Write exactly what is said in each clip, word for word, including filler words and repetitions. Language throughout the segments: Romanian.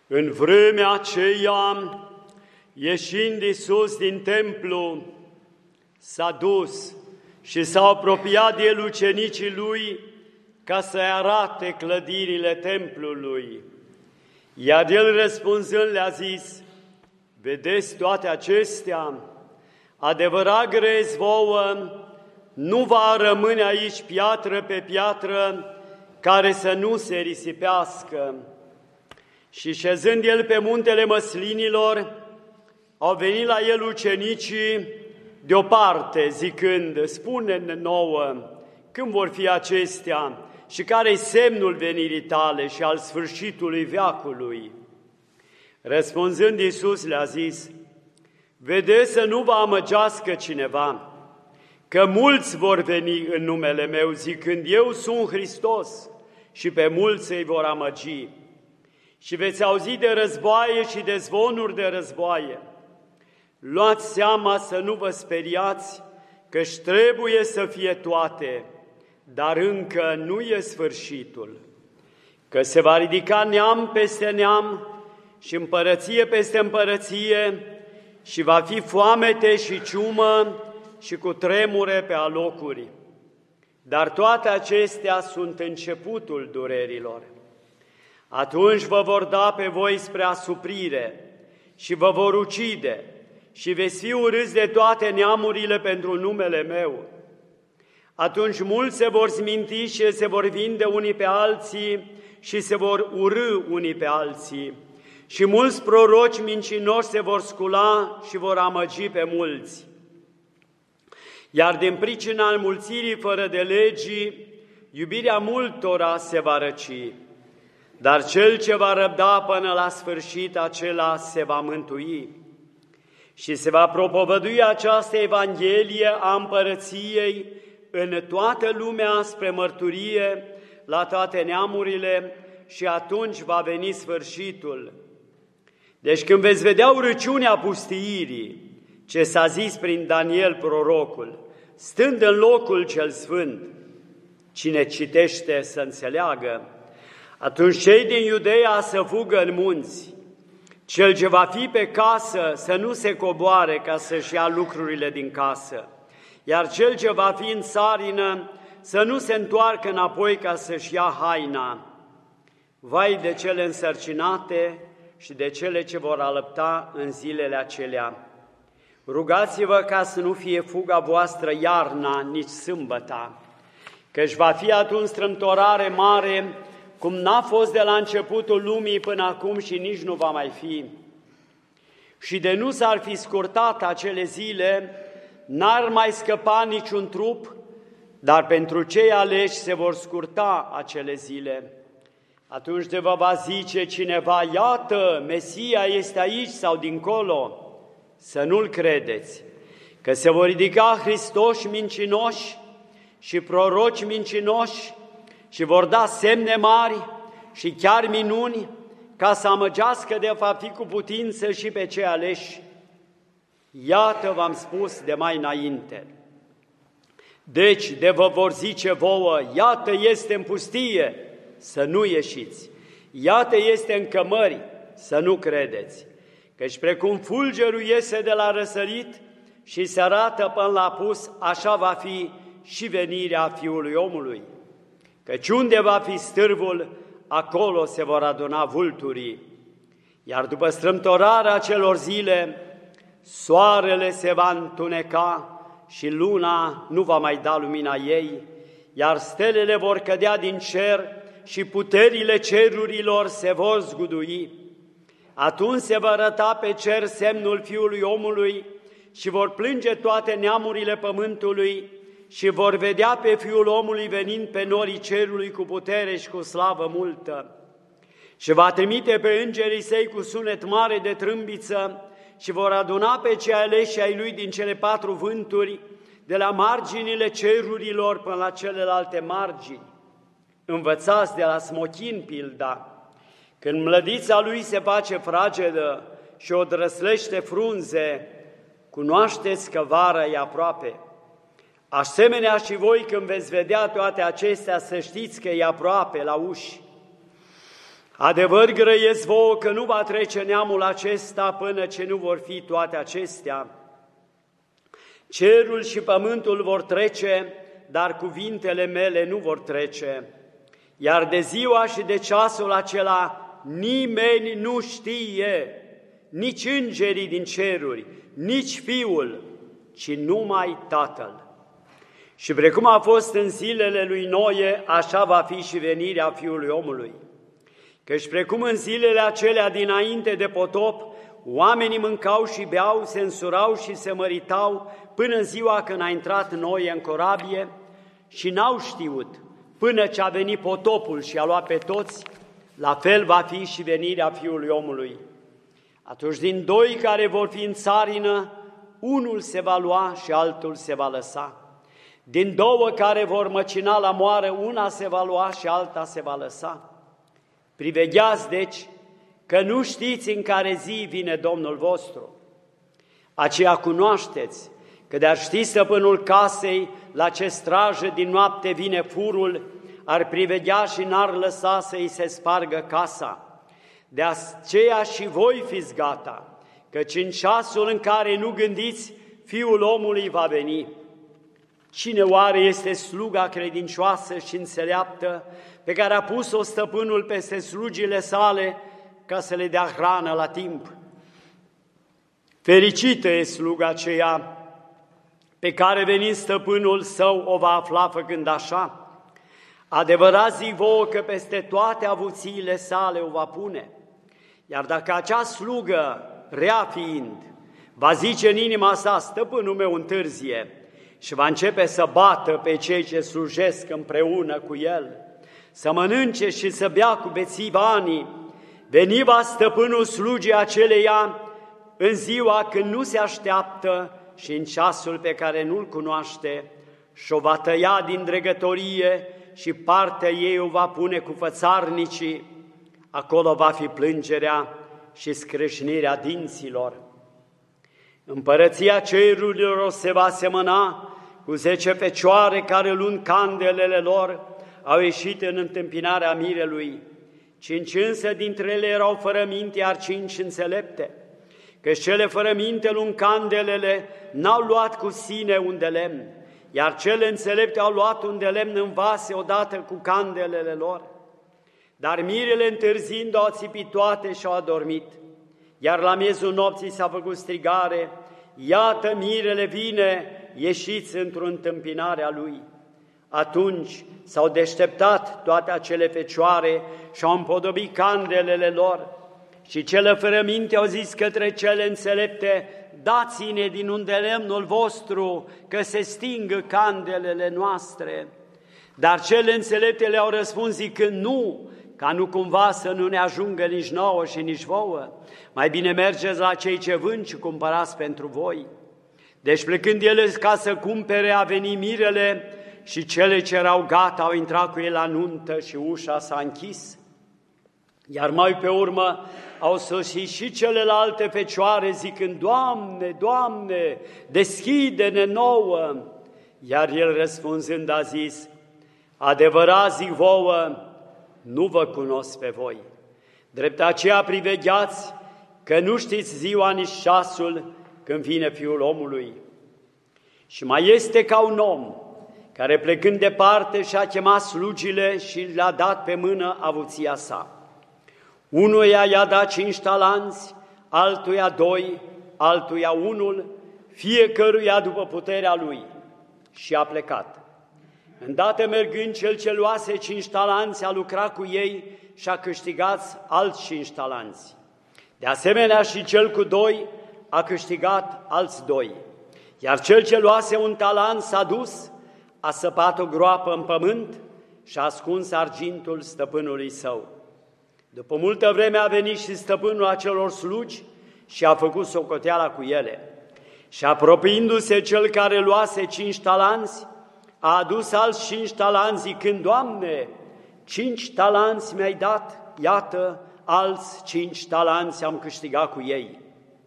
În vremea aceea, ieșind Iisus din templu, s-a dus și s-a apropiat de el ucenicii lui ca să-i arate clădirile templului. Iar el răspunzând le-a zis: vedeți toate acestea? Adevărat grez vouă, nu va rămâne aici piatră pe piatră care să nu se risipească. Și șezând el pe muntele Măslinilor, au venit la el ucenicii deoparte, zicând: spune-ne nouă, când vor fi acestea și care-i semnul venirii tale și al sfârșitului veacului? Răspunzând Iisus le-a zis: vedeți să nu vă amăgească cineva, că mulți vor veni în numele meu, zicând: eu sunt Hristos, și pe mulți îi vor amăgi. Și veți auzi de războaie și de zvonuri de războaie. Luați seama să nu vă speriați, că-și trebuie să fie toate, dar încă nu e sfârșitul. Că se va ridica neam peste neam și împărăție peste împărăție și va fi foamete și ciumă și cu tremure pe alocuri. Dar toate acestea sunt începutul durerilor. Atunci vă vor da pe voi spre asuprire și vă vor ucide și veți fi urâți de toate neamurile pentru numele meu. Atunci mulți se vor sminti și se vor vinde unii pe alții și se vor urâ unii pe alții. Și mulți proroci mincinoși se vor scula și vor amăgi pe mulți. Iar din pricina înmulțirii fără de legii, iubirea multora se va răci. Dar cel ce va răbda până la sfârșit, acela se va mântui. Și se va propovădui această Evanghelie a împărăției în toată lumea spre mărturie la toate neamurile și atunci va veni sfârșitul. Deci când veți vedea urăciunea pustiirii, ce s-a zis prin Daniel prorocul, stând în locul cel sfânt, cine citește să înțeleagă, atunci cei din Iudeea să fugă în munți, cel ce va fi pe casă să nu se coboare ca să-și ia lucrurile din casă, iar cel ce va fi în țarină să nu se întoarcă înapoi ca să-și ia haina. Vai de cele însărcinate și de cele ce vor alăpta în zilele acelea! Rugați-vă ca să nu fie fuga voastră iarna, nici sâmbăta, căci va fi atunci strâmtorare mare, cum n-a fost de la începutul lumii până acum și nici nu va mai fi. Și de nu s-ar fi scurtat acele zile, n-ar mai scăpa niciun trup, dar pentru cei aleși se vor scurta acele zile. Atunci de vă va zice cineva: iată, Mesia este aici sau dincolo, să nu-l credeți, că se vor ridica Hristoși mincinoși și proroci mincinoși și vor da semne mari și chiar minuni, ca să amăgească de va fi cu putință și pe cei aleși. Iată v-am spus de mai înainte. Deci de vă vor zice vouă: iată este în pustie, să nu ieșiți, iată este în cămări, să nu credeți. Căci precum fulgerul iese de la răsărit și se arată până la apus, așa va fi și venirea Fiului Omului. Căci unde va fi stârvul, acolo se vor aduna vulturii. Iar după strâmtorarea acelor zile, soarele se va întuneca și luna nu va mai da lumina ei, iar stelele vor cădea din cer și puterile cerurilor se vor zgudui. Atunci se va arăta pe cer semnul Fiului Omului și vor plânge toate neamurile pământului și vor vedea pe Fiul Omului venind pe norii cerului cu putere și cu slavă multă. Și va trimite pe îngerii săi cu sunet mare de trâmbiță și vor aduna pe cei aleși ai lui din cele patru vânturi, de la marginile cerurilor până la celelalte margini. Învățați de la smochin pilda. Când mlădița lui se face fragedă și o drăslește frunze, cunoașteți că vara e aproape. Asemenea și voi, când veți vedea toate acestea, să știți că e aproape la uși. Adevăr grăiesc vouă că nu va trece neamul acesta până ce nu vor fi toate acestea. Cerul și pământul vor trece, dar cuvintele mele nu vor trece. Iar de ziua și de ceasul acela nimeni nu știe, nici îngerii din ceruri, nici Fiul, ci numai Tatăl. Și precum a fost în zilele lui Noe, așa va fi și venirea Fiului omului. Căci precum în zilele acelea dinainte de potop, oamenii mâncau și beau, se însurau și se măritau până în ziua când a intrat Noe în corabie și n-au știut până ce a venit potopul și a luat pe toți, la fel va fi și venirea Fiului omului. Atunci din doi care vor fi în țarină, unul se va lua și altul se va lăsa. Din două care vor măcina la moară, una se va lua și alta se va lăsa. Privegheați, deci, că nu știți în care zi vine Domnul vostru. Aceea cunoașteți că de-ar ști stăpânul casei la ce strajă din noapte vine furul, ar priveghea și n-ar lăsa să-i se spargă casa. De aceea și voi fiți gata, căci în ceasul în care nu gândiți, Fiul omului va veni. Cine oare este sluga credincioasă și înțeleaptă pe care a pus-o stăpânul peste slugile sale ca să le dea hrană la timp? Fericită e sluga aceea pe care venind stăpânul său o va afla făcând așa. Adevărat zic vouă că peste toate avuțiile sale o va pune. Iar dacă acea slugă, rea fiind, va zice în inima sa, stăpânul meu întârzie, și va începe să bată pe cei ce slujesc împreună cu el, să mănânce și să bea cu bețivanii, veni va stăpânul slugii aceleia în ziua când nu se așteaptă și în ceasul pe care nu-l cunoaște, și o va tăia din dregătorie și partea ei o va pune cu fățarnicii, acolo va fi plângerea și scrâșnirea dinților. Împărăția cerurilor se va semăna cu zece fecioare care, luând candelele lor, au ieșit în întâmpinarea mirelui. Cinci însă dintre ele erau fără minte, iar cinci înțelepte, căci cele fără minte, luând candelele, n-au luat cu sine un de lemn, iar cele înțelepte au luat un de lemn în vase odată cu candelele lor. Dar mirele întârziind au țipit toate și au adormit. Iar la miezul nopții s-a făcut strigare, iată mirele vine, ieșiți într-o întâmpinare a lui. Atunci s-au deșteptat toate acele fecioare și au împodobit candelele lor. Și cele fără minte au zis către cele înțelepte, dați-ne din unde lemnul vostru, că se stingă candelele noastre. Dar cele înțelepte le-au răspuns zicând, nu, ca nu cumva să nu ne ajungă nici nouă și nici vouă. Mai bine mergeți la cei ce vând și cumpărați pentru voi. Deci plecând ele ca să cumpere, a venit mirele și cele ce erau gata au intrat cu el la nuntă și ușa s-a închis. Iar mai pe urmă au sosit și celelalte fecioare zicând, Doamne, Doamne, deschide-ne nouă! Iar el răspunzând a zis, adevărat zic vouă, nu vă cunosc pe voi. Drept aceea privegheați că nu știți ziua nici ceasul când vine Fiul omului. Și mai este ca un om care plecând departe și-a chemat slugile și le-a dat pe mână avuția sa. Unuia i-a dat cinci talanți, altuia doi, altuia unul, fiecăruia după puterea lui, și a plecat. Îndată mergând, cel ce luase cinci talanți a lucrat cu ei și a câștigat alți cinci talanți. De asemenea și cel cu doi a câștigat alți doi. Iar cel ce luase un talent s-a dus, a săpat o groapă în pământ și a ascuns argintul stăpânului său. După multă vreme a venit și stăpânul acelor slugi și a făcut socoteala cu ele. Și apropiindu-se cel care luase cinci talanți, a adus alți cinci talanți zicând, Doamne, cinci talanți mi-ai dat, iată, alți cinci talanți am câștigat cu ei.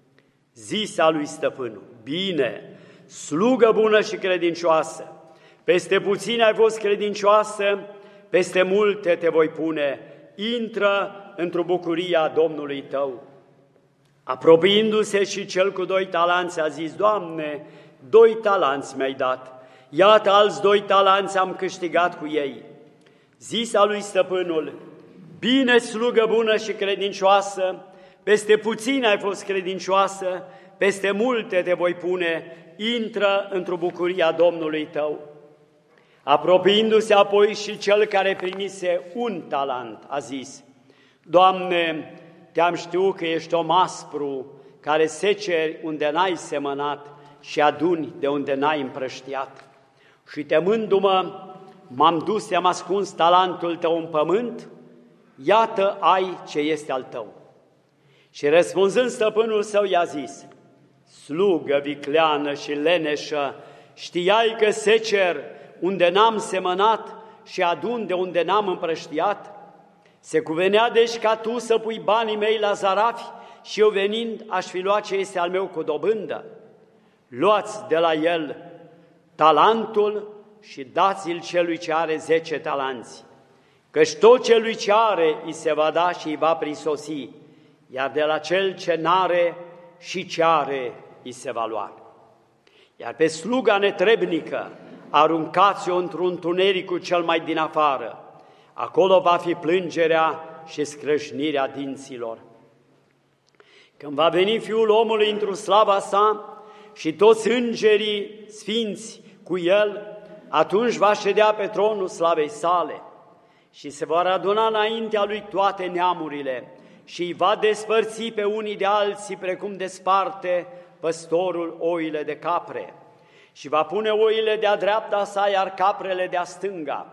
Zisa lui stăpânul, bine, slugă bună și credincioasă, peste puține ai fost credincioasă, peste multe te voi pune, intră într-o bucuria Domnului tău. Apropiindu-se și cel cu doi talanți a zis, Doamne, doi talanți mi-ai dat, iată alți doi talanți am câștigat cu ei. Zisa lui stăpânul, bine slugă bună și credincioasă, peste puțin ai fost credincioasă, peste multe te voi pune, intră într-o bucuria Domnului tău. Apropiindu-se apoi și cel care primise un talent, a zis, Doamne, te-am știut că ești om aspru, care seceri unde n-ai semănat și aduni de unde n-ai împrăștiat. Și temându-mă, m-am dus, te-am ascuns talentul tău în pământ, iată ai ce este al tău. Și răspunzând stăpânul său i-a zis, slugă vicleană și leneșă, știai că secer unde n-am semănat și adun de unde n-am împrăștiat? Se cuvenea deci ca tu să pui banii mei la zarafi și eu venind aș fi luat ce este al meu cu dobândă? Luați de la el talentul și dați-l celui ce are zece talanți, căci tot celui ce are îi se va da și îi va prisosi, iar de la cel ce n-are și ce are îi se va lua. Iar pe sluga netrebnică aruncați-o într-un întunericul cel mai din afară, acolo va fi plângerea și scrâșnirea dinților. Când va veni Fiul omului într-o slava sa și toți îngerii sfinți cu el, atunci va ședea pe tronul slavei sale și se vor aduna înaintea lui toate neamurile și îi va despărți pe unii de alții precum desparte păstorul oile de capre și va pune oile de-a dreapta sa, iar caprele de-a stânga.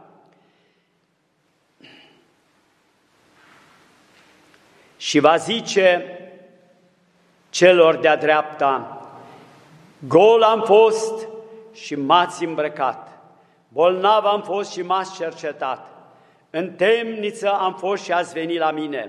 Și va zice celor de-a dreapta, gol am fost și m-ați îmbrăcat, bolnav am fost și m-ați cercetat, în temniță am fost și ați venit la mine.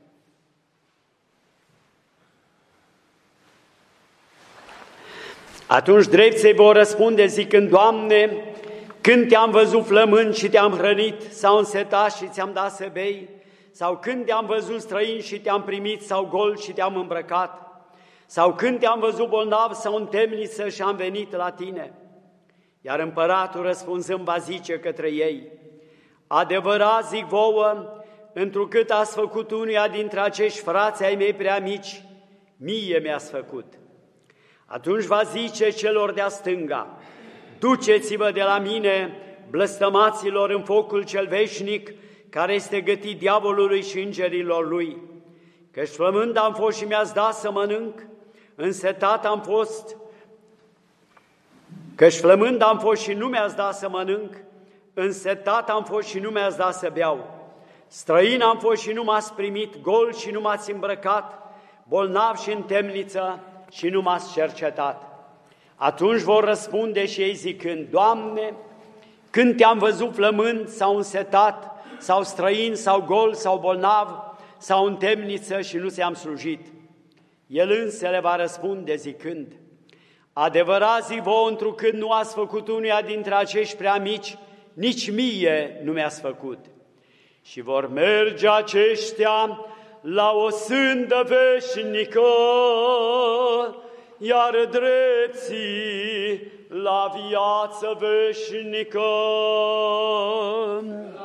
Atunci drepții vor răspunde zicând, Doamne, când te-am văzut flămând și te-am hrănit, sau însetat și ți-am dat să bei, sau când te-am văzut străin și te-am primit, sau gol și te-am îmbrăcat, sau când te-am văzut bolnav sau în temniță și am venit la tine. Iar împăratul răspunzând va zice către ei, adevărat zic vouă, întrucât ați făcut unuia dintre acești frați ai mei prea mici, mie mi-ați făcut. Atunci va zice celor de-a stânga, duceți-vă de la mine, blăstămaților, în focul cel veșnic, care este gătit diavolului și îngerilor lui. Căci flămând am fost și mi-ați dat să mănânc, însetat am fost, căci flămând am fost și nu mi-ați dat să mănânc, însetat am fost și nu mi-ați dat să beau, străin am fost și nu m-ați primit, gol și nu m-ați îmbrăcat, bolnav și în temniță și nu m-ați cercetat. Atunci vor răspunde și ei zicând, Doamne, când te-am văzut flămând sau însetat, sau străin, sau gol, sau bolnav, sau în temniță și nu ți-am slujit? El însă le va răspunde zicând, adevărat zic vouă, întrucât nu ați făcut unuia dintre acești prea mici, nici mie nu mi-ați făcut. Și vor merge aceștia la o sândă veșnică, iar drepții la viață veșnică.